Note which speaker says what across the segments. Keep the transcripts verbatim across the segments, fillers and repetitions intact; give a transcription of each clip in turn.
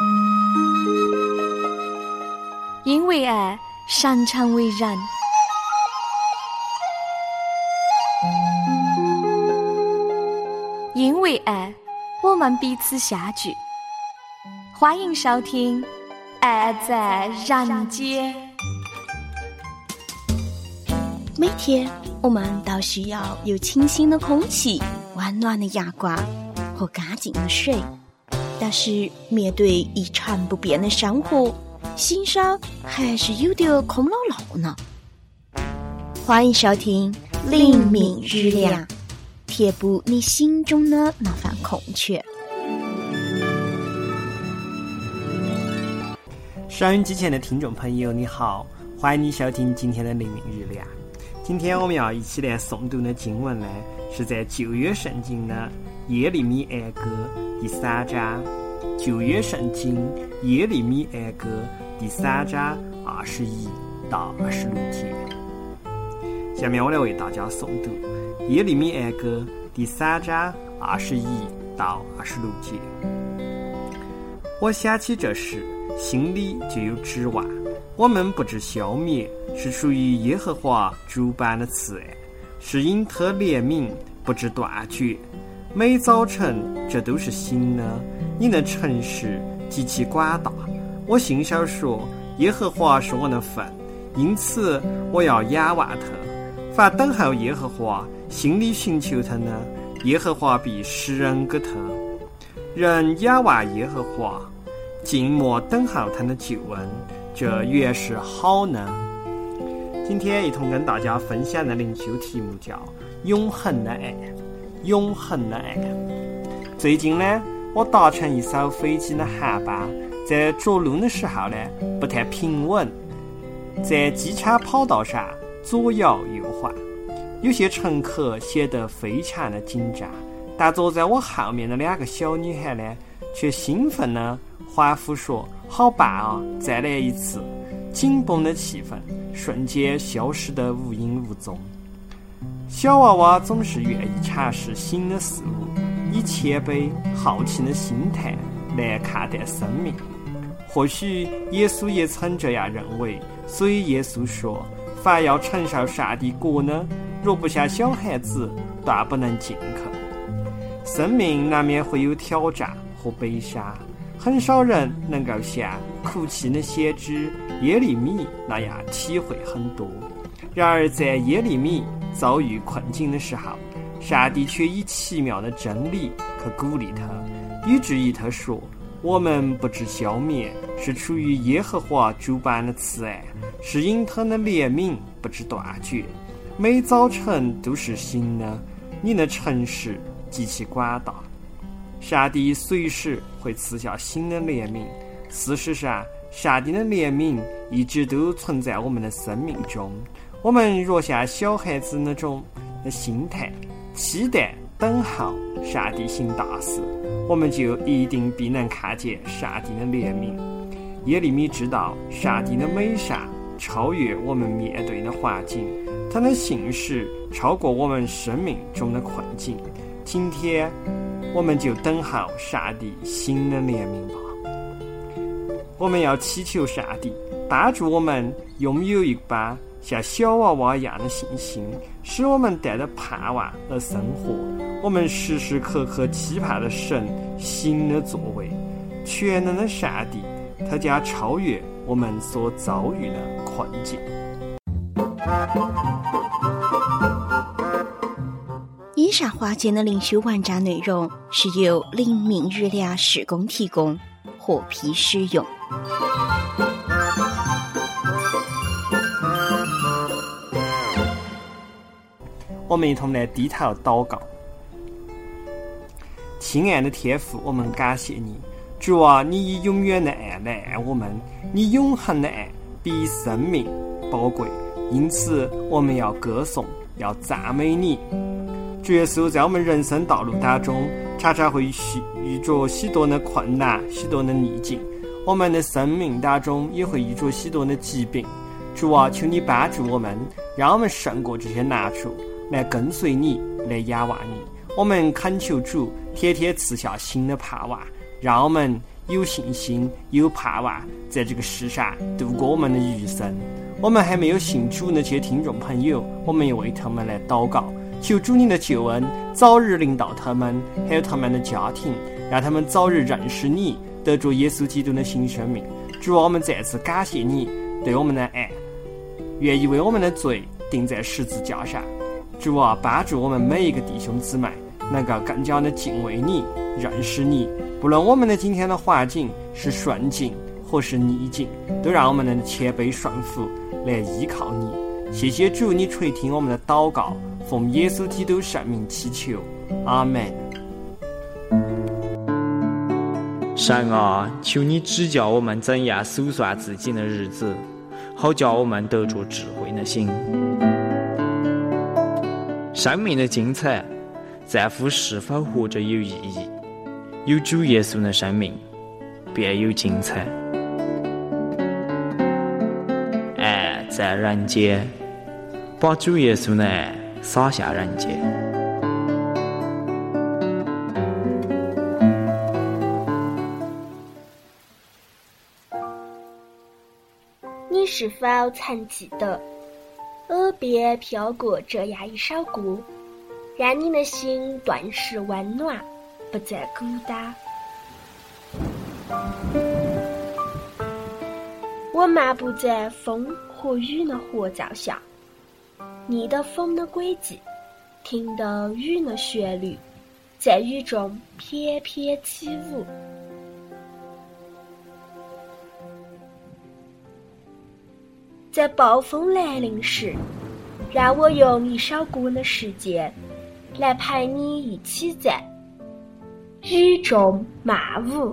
Speaker 1: 因为爱，擅长为然。因为爱，我们彼此相聚。欢迎收听《爱在人间》。
Speaker 2: 每天我们都需要有清新的空气、温暖的阳光和干净的水，但是面对一成不变的生活，心上还是有点空落落呢。欢迎收听黎明日亮，填补你心中的那份空缺。
Speaker 3: 收音机前的听众朋友你好，欢迎你收听今天的黎明日亮。今天我们要一起来诵读的经文呢，是在旧约圣经的耶利米哀歌第三章。旧约圣经耶利米哀歌第三章二十一到二十六节。下面我来为大家诵读耶利米哀歌第三章二十一到二十六节。我想起这事，心里就有指望。我们不知消灭，是出于耶和华主般的慈爱，是因他怜悯不知断绝。每早晨这都是新的，你的诚实极其广大。我心上说，耶和华是我的份，因此我要仰望他。凡等候耶和华，心里寻求他呢，耶和华必施恩给他。人仰望耶和华，静默等候他的救恩，这原是好呢。今天一同跟大家分享的灵修题目叫永恒的爱。永恒的爱。最近呢，我搭乘一艘飞机的航班，在着陆的时候呢，不太平稳，在机场跑道上左摇右晃，有些乘客显得非常的紧张，但坐在我后面的两个小女孩呢，却兴奋地欢呼说：“好棒啊，再来一次！”紧绷的气氛瞬间消失得无影无踪。小娃娃总是愿意尝试新的事物，以谦卑好奇的心态来看待生命。或许耶稣也曾这样认为，所以耶稣说：“凡要承受上帝国呢，若不像小孩子，断不能进去。”生命难免会有挑战和悲伤，很少人能够像哭泣的先知耶利米那样体会很多。然而在耶利米遭遇困境的时候，上帝却以奇妙的真理去鼓励他，以至于他说：“我们不知消灭，是出于耶和华主般的慈爱，是因他的怜悯不知断绝。每早晨都是新的，你的诚实极其广大。”上帝随时会赐下新的怜悯。事实上，上帝的怜悯一直都存在我们的生命中。我们若像小孩子那种的心态，期待等候上帝行大事，我们就一定必能看见上帝的怜悯。耶利米知道上帝的美善超越我们面对的环境，他的信实超过我们生命中的困境。今天我们就等候上帝新的怜悯吧。我们要祈求上帝帮助我们拥有一般像小娃娃一样的信心，使我们带着盼望而生活。我们时时刻刻期盼着神新的作为。全能的上帝，他将超越我们所遭遇的困境。
Speaker 2: 以上花间的灵修文章内容是由黎明日亮事工提供，获批使用。
Speaker 3: 我们一同来低头祷告。亲爱的天父，我们感谢你，主啊，你以永远的爱来爱我们，你永恒的爱比生命宝贵，因此我们要歌颂，要赞美你。主耶稣，在我们人生道路当中，常常会遇着许多的困难，许多的逆境，我们的生命当中也会遇着许多的疾病。主啊，求你帮助我们，让我们胜过这些难处，来跟随你，来仰望你。我们恳求主天天赐下新的盼望，让我们有信心、有盼望，在这个世上度过我们的余生。我们还没有信主那些听众朋友，我们也为他们来祷告，求主你的救恩早日临到他们，还有他们的家庭，让他们早日认识你，得着耶稣基督的新生命。主啊，我们再次感谢你对我们的爱，愿意为我们的罪钉在十字架上。主啊，帮助我们每一个弟兄姊妹能够更加的敬畏你、认识你，不论我们的今天的环境是顺境或是逆境，都让我们能谦卑顺服来依靠你。谢谢主，你垂听我们的祷告，奉耶稣基督圣名祈求，阿们。
Speaker 4: 神啊，求你指教我们怎样数算自己的日子，好叫我们得着智慧的心。生命的精彩在乎是否活着有意义，有主耶稣的生命便有精彩。爱在人间，把主耶稣的爱洒下人间。
Speaker 2: 你是否曾记得耳边飘过这样一首歌，让你的心顿时温暖，不再孤单？我漫步在风和雨的合奏下，逆的风的轨迹，听的雨的旋律，在雨中翩翩起舞。在暴风来临时，让我用一首歌的时间来陪你一起在雨中漫舞。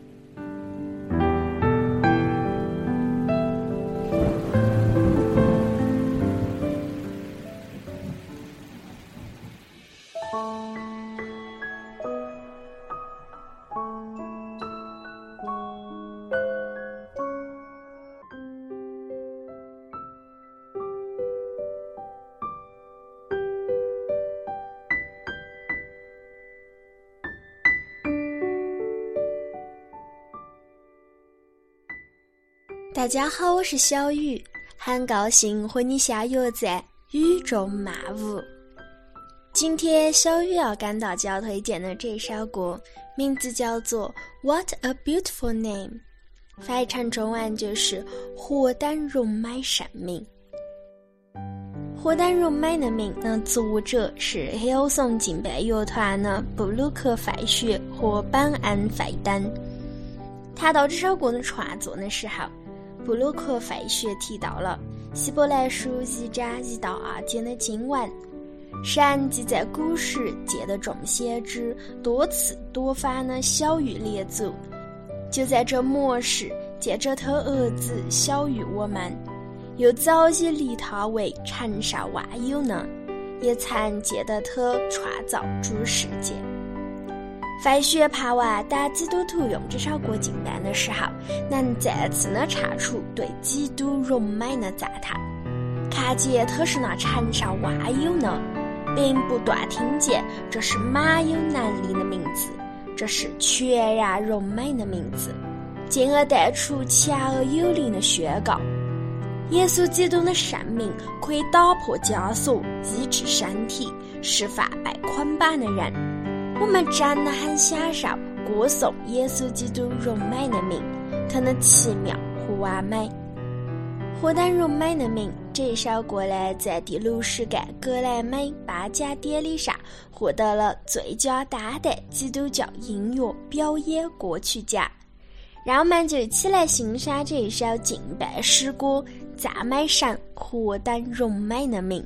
Speaker 5: 大家好，我是小雨，很高兴和你相约在雨中漫舞。今天小雨要跟大家推荐的这首歌名字叫做 What a Beautiful Name， 翻译成中文就是何等荣美圣名。何等荣美的名的作者是黑欧颂敬拜乐团的布鲁克·费雪和本恩·费登。谈到这首歌的创作的时候，布鲁克·费雪提到了希伯来书一章一到二节的经文，神既在古时借的众先知多次多番的晓谕列祖，就在这末世借着他儿子晓谕我们，又早已立他为承受万有呢，也曾借得他创造诸世界。费雪盼望当基督徒用这首歌敬拜的时候，能再次的唱出对基督荣美的赞叹，看见他是那承受万有呢，并不断听见这是满有能力的名字，这是全然荣美的名字，进而带出强而有力的宣告：耶稣基督的生命可以打破枷锁，医治身体，释放被捆绑的人。我们真的很享受歌颂耶稣基督荣美的名，他的奇妙和完美。何等荣美的名这首歌呢，在第六十届格莱美颁奖典礼上获得了最佳当代基督教音乐表演歌曲奖。让我们就一起来欣赏这一首敬拜诗歌，赞美神何等荣美的名。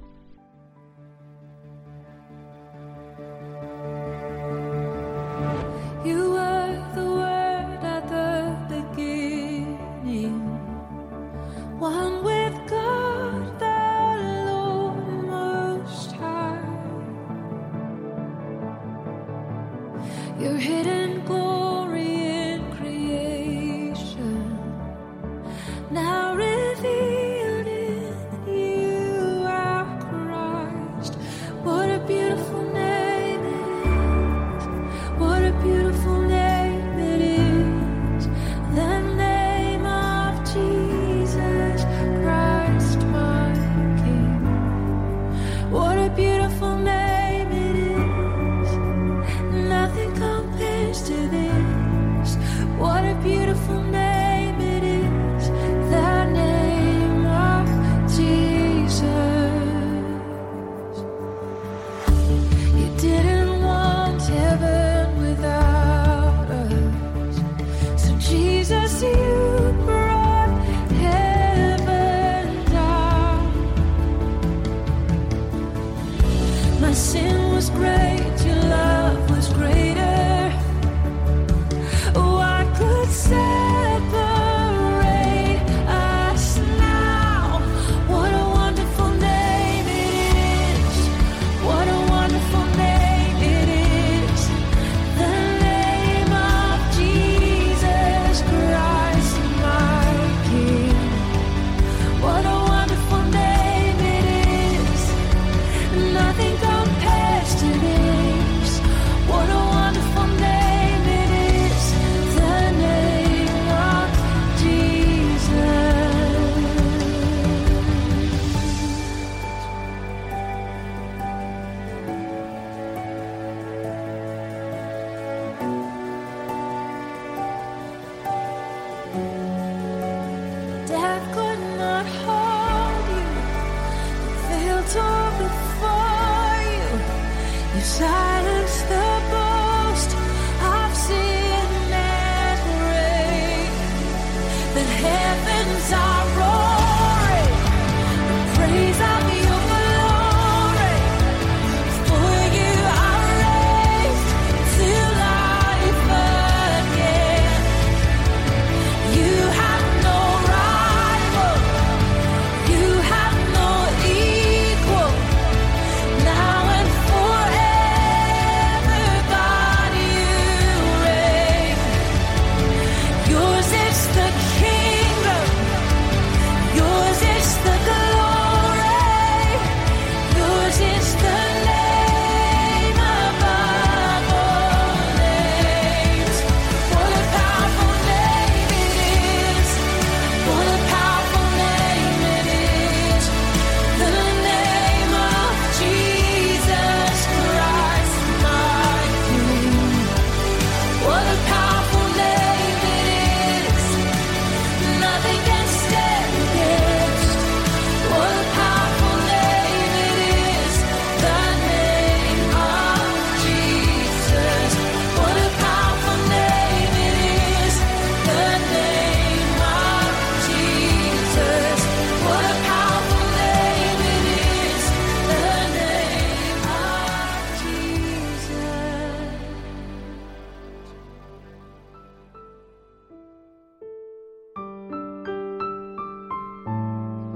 Speaker 6: You were the word at the beginning, one with God the Lord Most High. Your hidden glory in creation, now revealed in you, our Christ. What a beautiful name it is, what a beautiful name it is.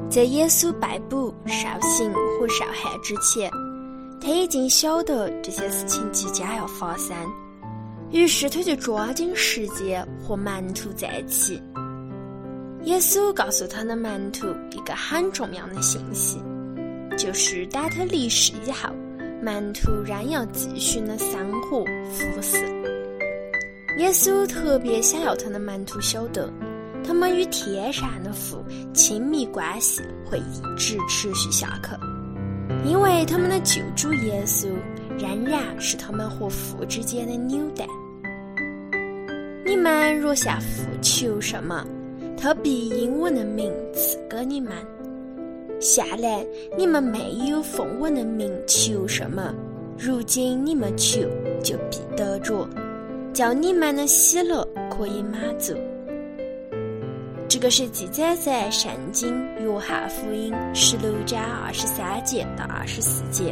Speaker 5: 在耶稣被捕、受刑和受害之前，他已经晓得这些事情即将要发生，于是他就抓紧时间和门徒在一起。耶稣告诉他的门徒一个很重要的信息，就是当他离世以后，门徒仍要继续的生活服侍。耶稣特别想要他的门徒晓得，他们与天上的父亲密关系会一直持续下去，因为他们的救主耶稣仍然是他们和父之间的纽带。你们若向父求什么，他必因我的名赐给你们。下来你们没有奉我的名求什么，如今你们求就必得着，叫你们的喜乐可以满足。这个是记载在圣经约翰福音十六章二十三节到二十四节。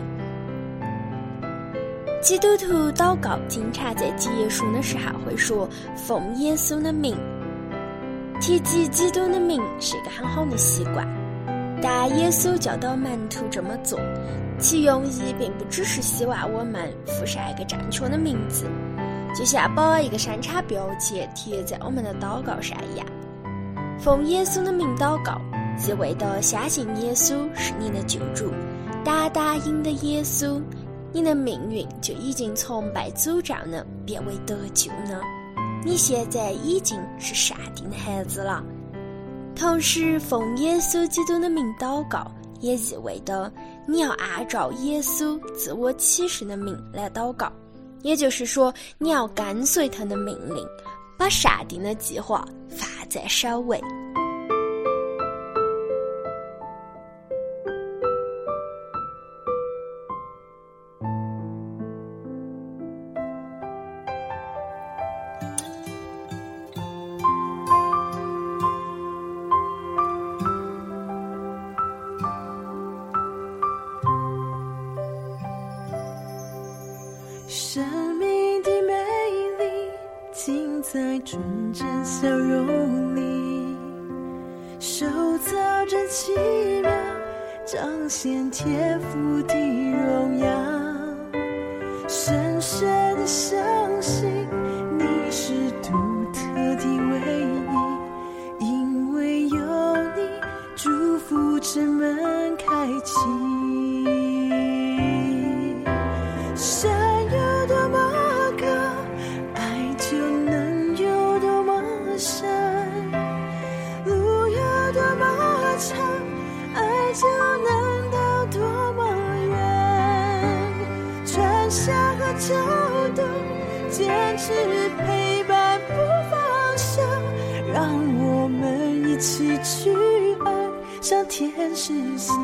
Speaker 5: 基督徒祷告经常在结束的时候会说奉耶稣的名。提及基督的名是一个很好的习惯，但耶稣教导门徒这么做，其用意并不只是希望我们附上一个正确的名字，就像把一个生产标签贴在我们的祷告上一样。奉耶稣的名祷告，意味着相信耶稣是你的救主，单单因的耶稣，你的命运就已经从被诅咒呢变为得救呢。你现在已经是上帝的孩子了。同时，奉耶稣基督的名祷告，也意味着你要按照耶稣自我启示的名来祷告，也就是说，你要跟随他的命令，把上帝的计划放在首位。
Speaker 6: 生命的美丽尽在纯真笑容里，手造真奇妙，彰显天赋的荣耀。深深的相信你是独特的唯一，因为有你，祝福之门开启。山有多么高，爱就能有多么深；路有多么长，爱就能到多么远。春夏和秋冬，坚持陪伴不放手，让我们一起去爱，像天使心。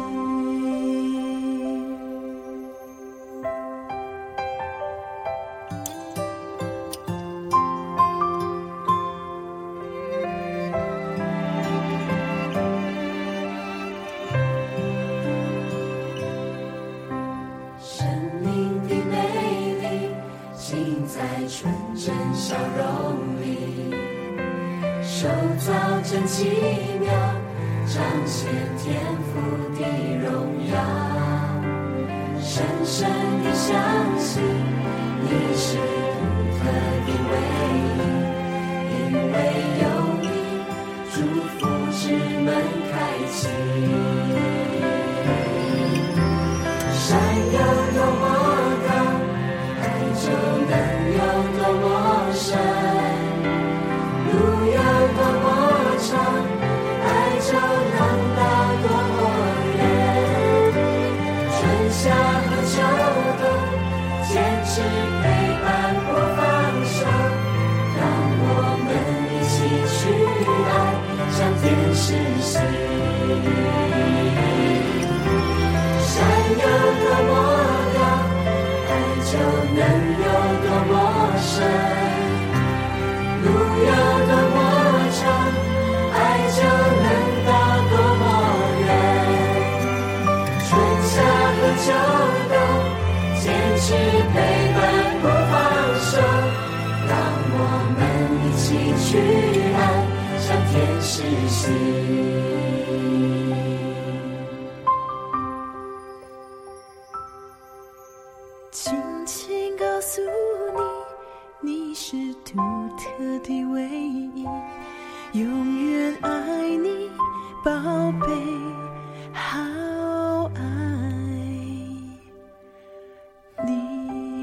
Speaker 7: 纯真笑容里，手造真奇妙，彰显天赋的荣耀。深深地相信你是独特的唯一，因为有你，祝福之门开启。山有多么高，爱就能有多么深，路有多么长，爱就能到多么远。春夏和秋冬，坚持陪伴不放手，让我们一起去爱，像天使心。山有多么高，爱就能有多么深，路有多么长，爱就能到多么远。春夏和秋冬，坚持陪伴不放手，让我们一起去爱，像天使心。
Speaker 6: 独特的唯一，永远爱你，宝贝，好爱你。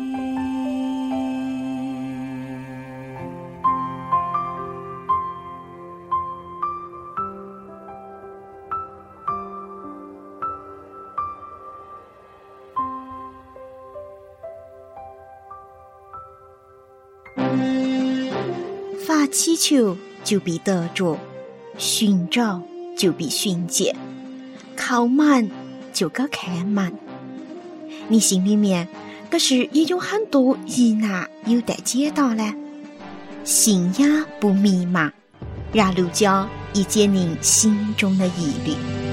Speaker 2: 发祈求就必得着，寻找就必寻见，靠满就该看满。你心里面可是也有很多疑难有待解答呢？心呀不迷茫，让陆教一解您心中的疑虑。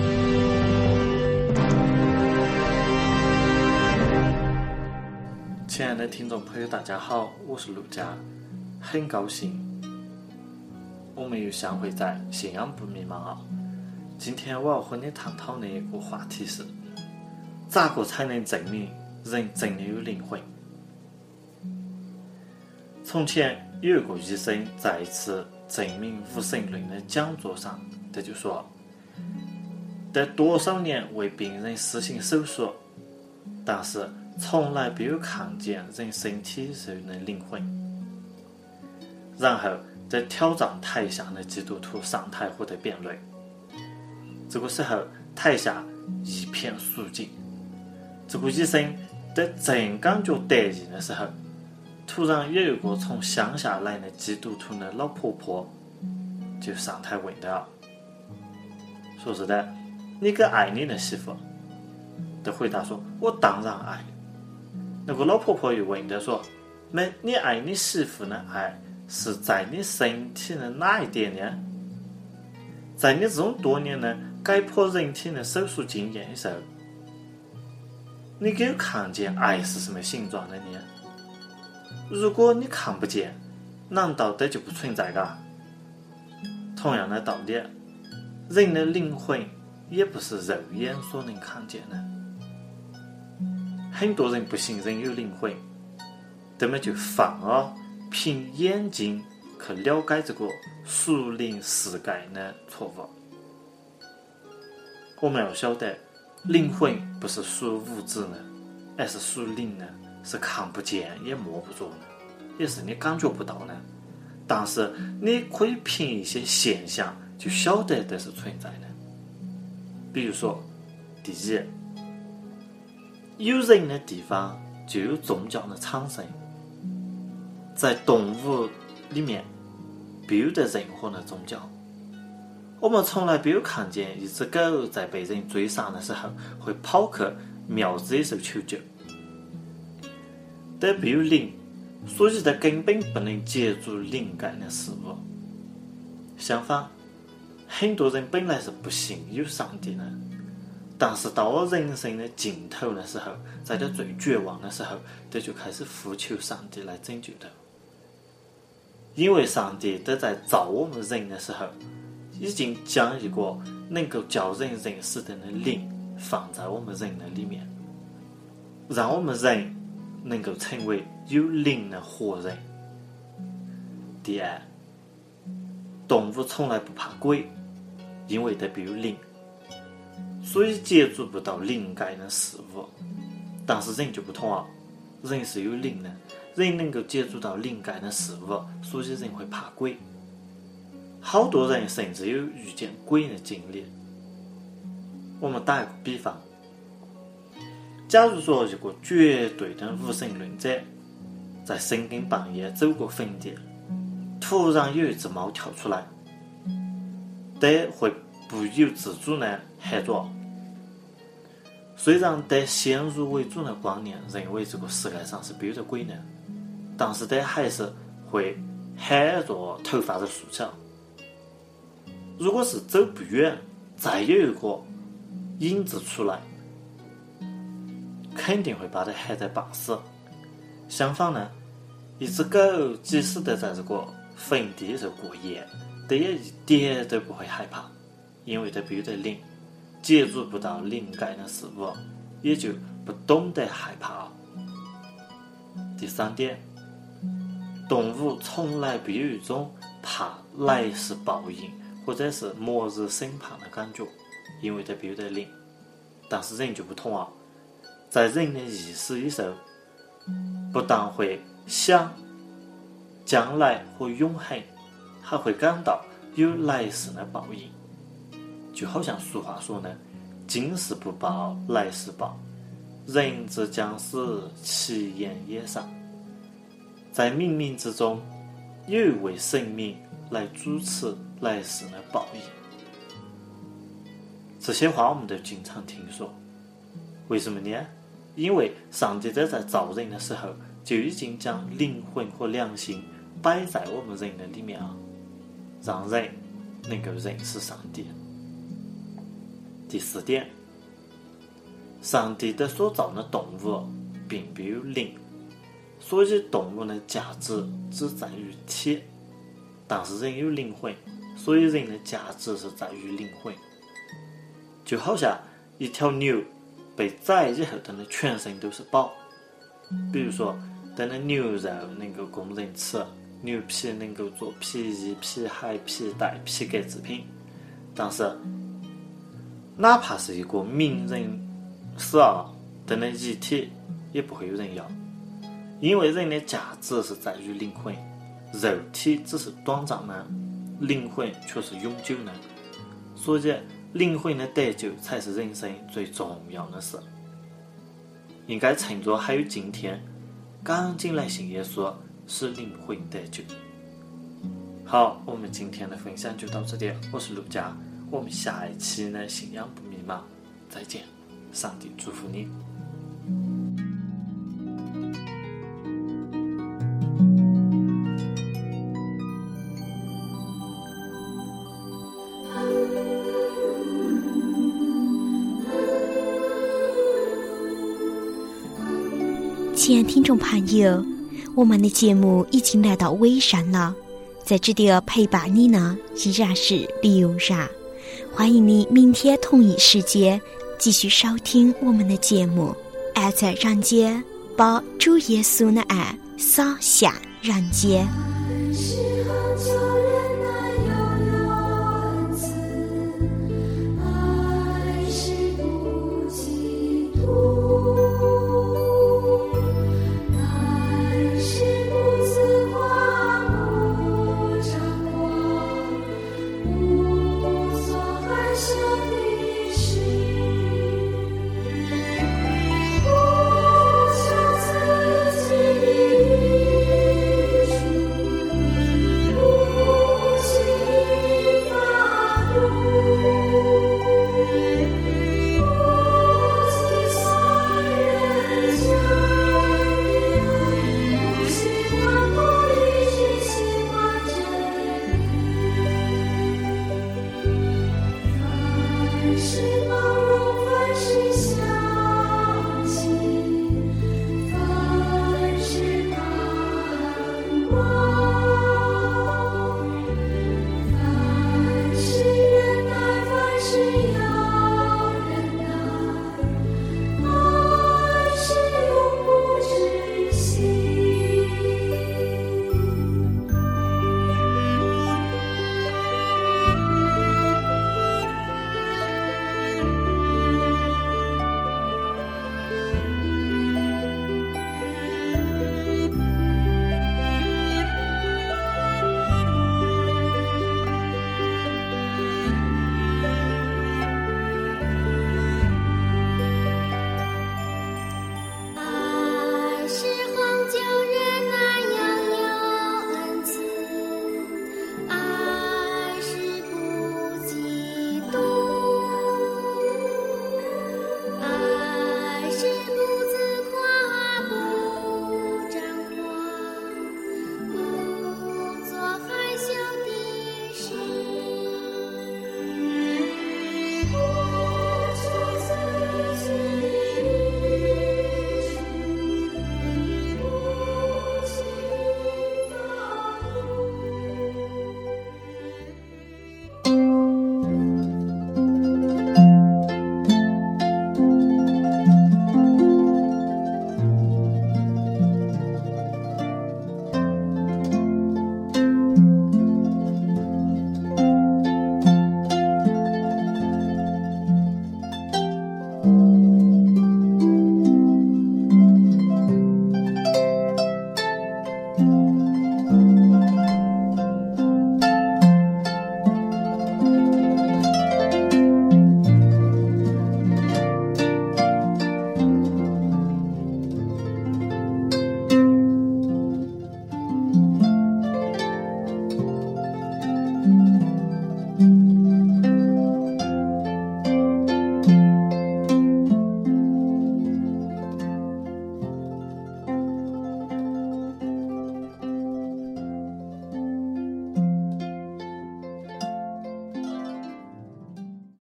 Speaker 8: 亲爱的听众朋友，大家好，我是陆佳，很高兴我们又相会在信仰不迷茫啊。今天我要和你探讨的一个话题是，咋个才能证明人真的有灵魂？从前有一个医生在一次证明无神论的讲座上，他就说，得多少年为病人实行手术，但是从来没有看见人身体上的灵魂。然后在挑战台下的基督徒上台获得辩论，这个时候台下一片肃静。这个医生在正感觉得意的时候，突然有一个从乡下来的基督徒的老婆婆就上台问道，说是的，你可爱你的媳妇？他回答说，我当然爱。那个老婆婆又问他说，那你爱你媳妇的爱是在你身体的哪一点呢？在你这种多年的解剖人体的手术经验的时候，你有看见爱是什么形状的呢？如果你看不见，难道这就不存在噶？同样的道理，人的灵魂也不是肉眼所能看见的。很多人不信人有灵魂，他们就放啊凭眼睛去了解这个属灵世界的错误。我们要晓得，灵魂不是属物质的，而是属灵的，是看不见也摸不着的，也是你感觉不到的。但是你可以凭一些现象就晓得这是存在的。比如说，第一，有人的地方就有宗教的产生。在动物里面没有的任何的宗教，我们从来没有看见一只狗在被人追杀的时候会跑去庙子里头求救。但没有灵，所以它根本不能接触灵感的事物。相反，很多人本来是不信有上帝的，但是到了人生的尽头的时候，在他最绝望的时候，他就开始呼求上帝来拯救他。因为上帝他在造我们人的时候，已经将一个能够叫人认识的灵放在我们人的里面，让我们人能够成为有灵的活人。第二，动物从来不怕鬼，因为它没有灵，所以接触不到灵界的事物。但是人就不同啊，人是有灵的，人能够接触到灵界的事物，所以人会怕鬼。好多人甚至有遇见鬼的经历。我们打一个比方，假如说一个绝对的无神论者在深更半夜走过坟地，突然有一只猫跳出来，他会不由自主地喊着。虽然他先入为主的观念认为这个世界上是没有的鬼的，但是他还是会喊着头发的竖起来。如果是走不远，再有一个影子出来，肯定会把它喊在半死。相反呢，一只狗即使得在这个坟地里头过夜，它也一点都不会害怕，因为它没有得灵，接触不到灵界的事物，也就不懂得害怕。第三点， 动物从来不有一种怕来世报应或者是末日审判的感觉，因为它不有得灵。但是人就不同啊，在人的意识里头，不但会想将来和永恒，还会感到有来世的报应。就好像俗话说呢，今世不报，来世报，人之将死，其言也善。在冥冥之中，有一位神明来主持来世的报应。这些话我们都经常听说，为什么呢？因为上帝在在造人的时候，就已经将灵魂和良心摆在我们人的里面啊，让人能够认识上帝。第四点，上帝的所造的动物并没有灵，所以动物的价值只在于体，但是人有灵魂，所以人的价值是在于灵魂。就好像一条牛被宰以后，它的全身都是宝。比如说，它的牛肉能够供人吃，牛皮能够做皮衣、皮鞋、皮带、皮革制品。但是，哪怕是一个名人死了，它的遗体也不会有人要，因为人的价值是在于灵魂，肉体只是短暂的，灵魂却是永久的。所以，灵魂的得救才是人生最重要的事。应该趁着还有今天，赶紧来信耶稣，使灵魂得救。好，我们今天的分享就到这里，我是陆佳，我们下一期的信仰不迷茫再见，上帝祝福你。
Speaker 2: 亲爱听众朋友，我们的节目已经来到尾声了，在这里陪伴你呢依然是刘然，欢迎你明天同一时间继续收听我们的节目。爱在人间，把主耶稣的爱洒下人间。